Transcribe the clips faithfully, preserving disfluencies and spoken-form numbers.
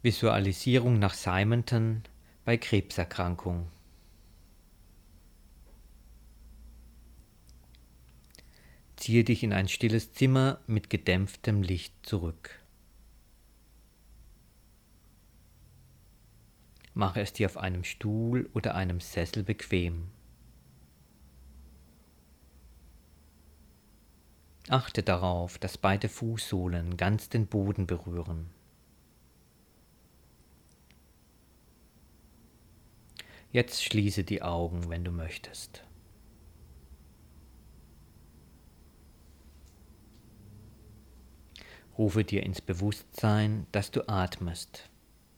Visualisierung nach Simonton bei Krebserkrankung. Ziehe dich in ein stilles Zimmer mit gedämpftem Licht zurück. Mache es dir auf einem Stuhl oder einem Sessel bequem. Achte darauf, dass beide Fußsohlen ganz den Boden berühren. Jetzt schließe die Augen, wenn du möchtest. Rufe dir ins Bewusstsein, dass du atmest.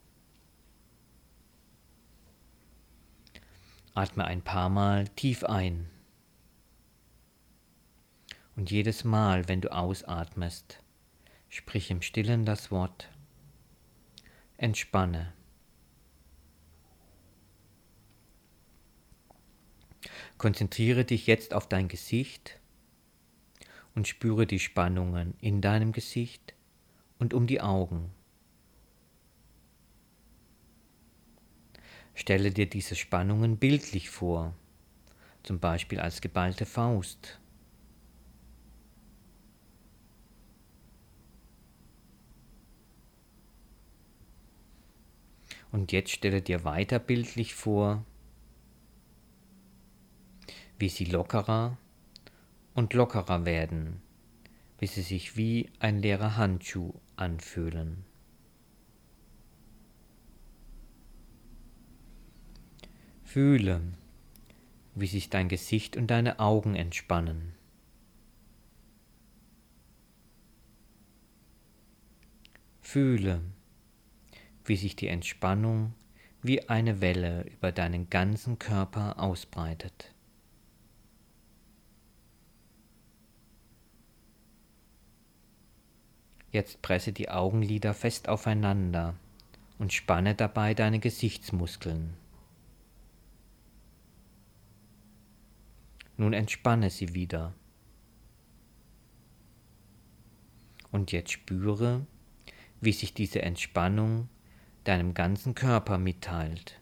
Atme ein paar Mal tief ein. Und jedes Mal, wenn du ausatmest, sprich im Stillen das Wort entspanne. Konzentriere dich jetzt auf dein Gesicht und spüre die Spannungen in deinem Gesicht und um die Augen. Stelle dir diese Spannungen bildlich vor, zum Beispiel als geballte Faust. Und jetzt stelle dir weiter bildlich vor, wie sie lockerer und lockerer werden, bis sie sich wie ein leerer Handschuh anfühlen. Fühle, wie sich dein Gesicht und deine Augen entspannen. Fühle, wie sich die Entspannung wie eine Welle über deinen ganzen Körper ausbreitet. Jetzt presse die Augenlider fest aufeinander und spanne dabei deine Gesichtsmuskeln. Nun entspanne sie wieder. Und jetzt spüre, wie sich diese Entspannung deinem ganzen Körper mitteilt.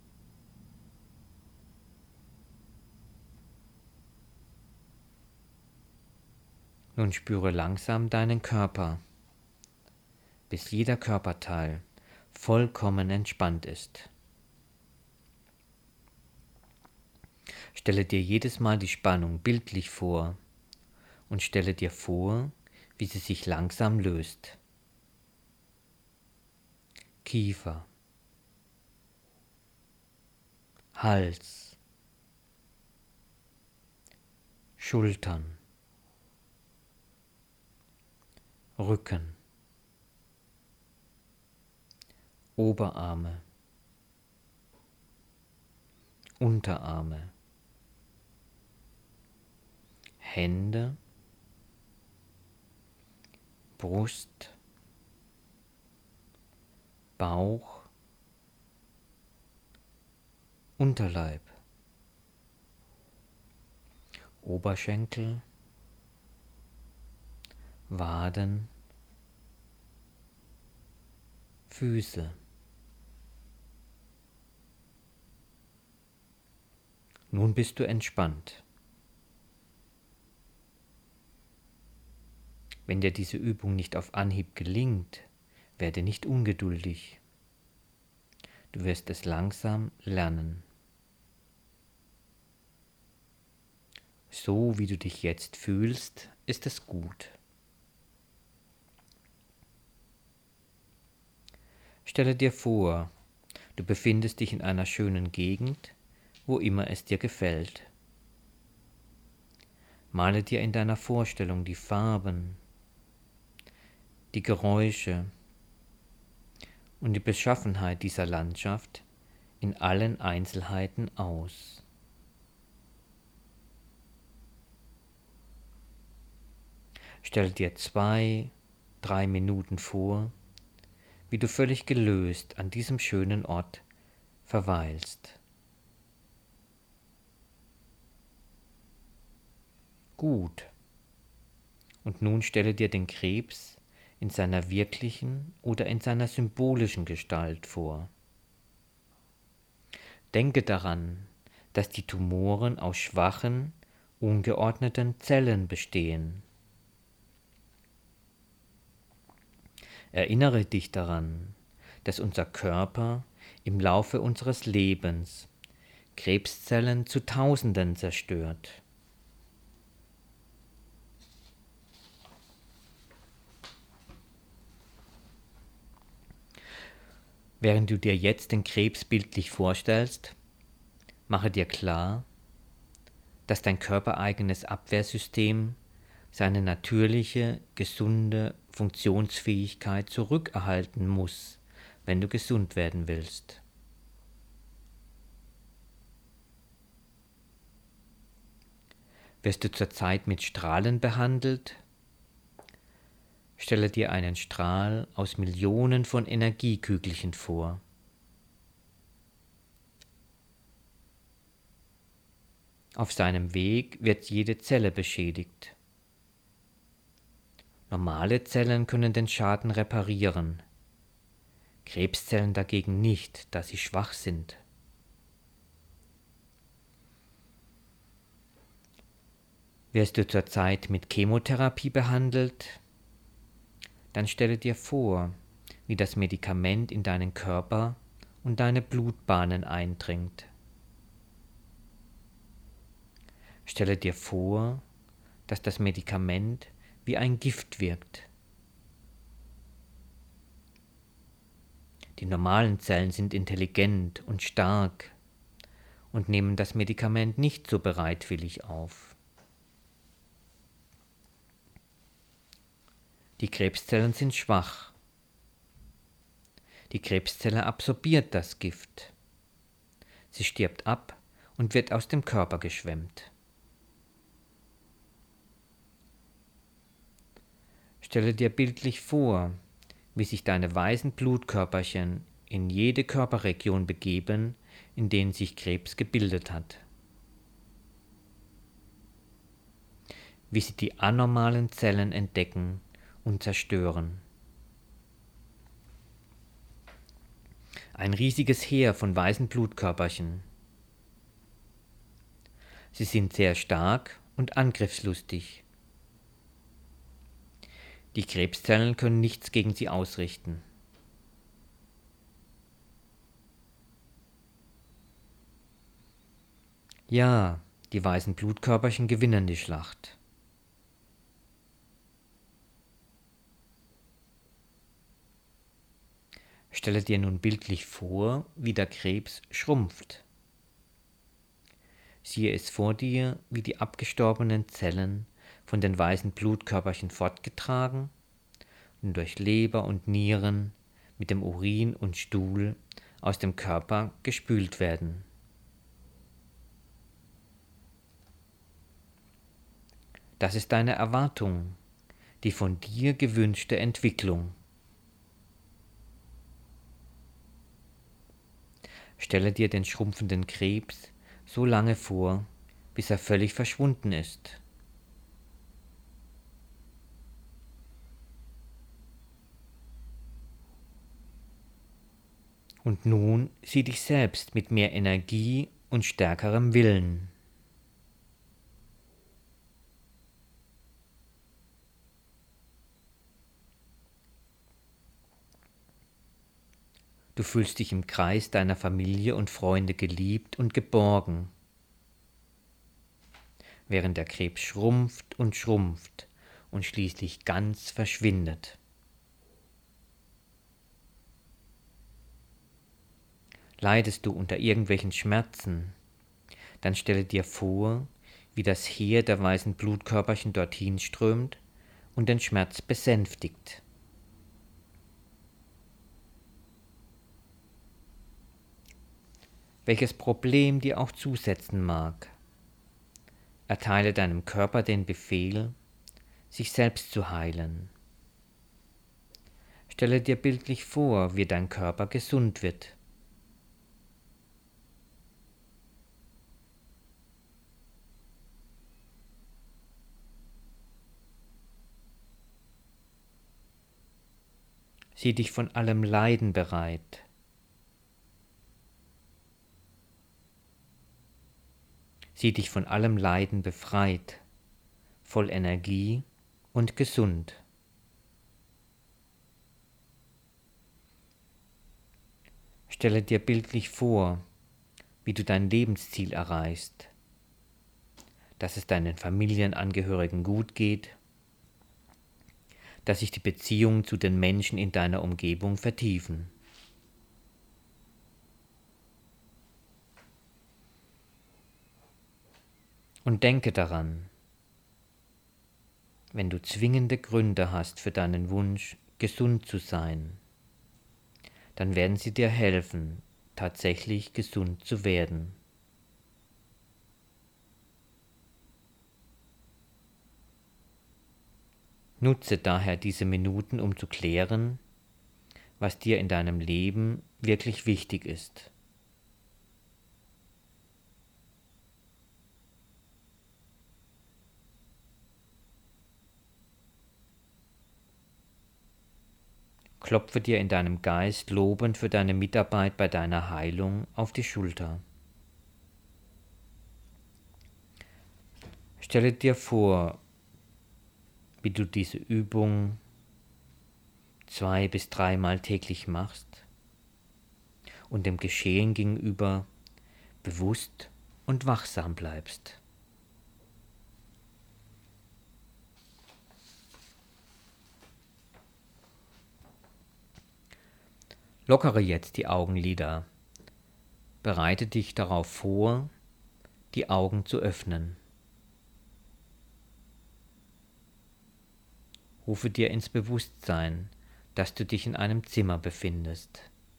Nun spüre langsam deinen Körper, bis jeder Körperteil vollkommen entspannt ist. Stelle dir jedes Mal die Spannung bildlich vor und stelle dir vor, wie sie sich langsam löst. Kiefer, Hals, Schultern, Rücken, Oberarme, Unterarme, Hände, Brust, Bauch, Unterleib, Oberschenkel, Waden, Füße. Nun bist du entspannt. Wenn dir diese Übung nicht auf Anhieb gelingt, werde nicht ungeduldig. Du wirst es langsam lernen. So wie du dich jetzt fühlst, ist es gut. Stelle dir vor, du befindest dich in einer schönen Gegend, wo immer es dir gefällt. Male dir in deiner Vorstellung die Farben, die Geräusche und die Beschaffenheit dieser Landschaft in allen Einzelheiten aus. Stell dir zwei, drei Minuten vor, wie du völlig gelöst an diesem schönen Ort verweilst. Gut. Und nun stelle dir den Krebs in seiner wirklichen oder in seiner symbolischen Gestalt vor. Denke daran, dass die Tumoren aus schwachen, ungeordneten Zellen bestehen. Erinnere dich daran, dass unser Körper im Laufe unseres Lebens Krebszellen zu Tausenden zerstört. Während du dir jetzt den Krebs bildlich vorstellst, mache dir klar, dass dein körpereigenes Abwehrsystem seine natürliche, gesunde Funktionsfähigkeit zurückerhalten muss, wenn du gesund werden willst. Wirst du zurzeit mit Strahlen behandelt? Stelle dir einen Strahl aus Millionen von Energiekügelchen vor. Auf seinem Weg wird jede Zelle beschädigt. Normale Zellen können den Schaden reparieren, Krebszellen dagegen nicht, da sie schwach sind. Wirst du zurzeit mit Chemotherapie behandelt? Dann stelle dir vor, wie das Medikament in deinen Körper und deine Blutbahnen eindringt. Stelle dir vor, dass das Medikament wie ein Gift wirkt. Die normalen Zellen sind intelligent und stark und nehmen das Medikament nicht so bereitwillig auf. Die Krebszellen sind schwach. Die Krebszelle absorbiert das Gift. Sie stirbt ab und wird aus dem Körper geschwemmt. Stelle dir bildlich vor, wie sich deine weißen Blutkörperchen in jede Körperregion begeben, in denen sich Krebs gebildet hat. Wie sie die anormalen Zellen entdecken und zerstören. Ein riesiges Heer von weißen Blutkörperchen. Sie sind sehr stark und angriffslustig. Die Krebszellen können nichts gegen sie ausrichten. Ja, die weißen Blutkörperchen gewinnen die Schlacht. Stelle dir nun bildlich vor, wie der Krebs schrumpft. Siehe es vor dir, wie die abgestorbenen Zellen von den weißen Blutkörperchen fortgetragen und durch Leber und Nieren mit dem Urin und Stuhl aus dem Körper gespült werden. Das ist deine Erwartung, die von dir gewünschte Entwicklung. Stelle dir den schrumpfenden Krebs so lange vor, bis er völlig verschwunden ist. Und nun sieh dich selbst mit mehr Energie und stärkerem Willen. Du fühlst dich im Kreis deiner Familie und Freunde geliebt und geborgen, während der Krebs schrumpft und schrumpft und schließlich ganz verschwindet. Leidest du unter irgendwelchen Schmerzen, dann stelle dir vor, wie das Heer der weißen Blutkörperchen dorthin strömt und den Schmerz besänftigt. Welches Problem dir auch zusetzen mag, erteile deinem Körper den Befehl, sich selbst zu heilen. Stelle dir bildlich vor, wie dein Körper gesund wird. Sieh dich von allem Leiden bereit. Sieh dich von allem Leiden befreit, voll Energie und gesund. Stelle dir bildlich vor, wie du dein Lebensziel erreichst, dass es deinen Familienangehörigen gut geht, dass sich die Beziehungen zu den Menschen in deiner Umgebung vertiefen. Und denke daran, wenn du zwingende Gründe hast für deinen Wunsch, gesund zu sein, dann werden sie dir helfen, tatsächlich gesund zu werden. Nutze daher diese Minuten, um zu klären, was dir in deinem Leben wirklich wichtig ist. Klopfe dir in deinem Geist lobend für deine Mitarbeit bei deiner Heilung auf die Schulter. Stelle dir vor, wie du diese Übung zwei bis dreimal täglich machst und dem Geschehen gegenüber bewusst und wachsam bleibst. Lockere jetzt die Augenlider. Bereite dich darauf vor, die Augen zu öffnen. Rufe dir ins Bewusstsein, dass du dich in einem Zimmer befindest.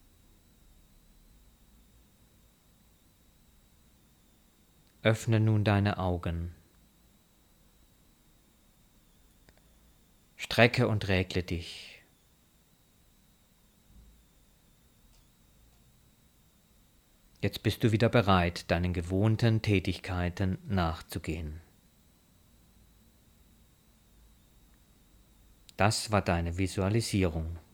Öffne nun deine Augen. Strecke und regle dich. Jetzt bist du wieder bereit, deinen gewohnten Tätigkeiten nachzugehen. Das war deine Visualisierung.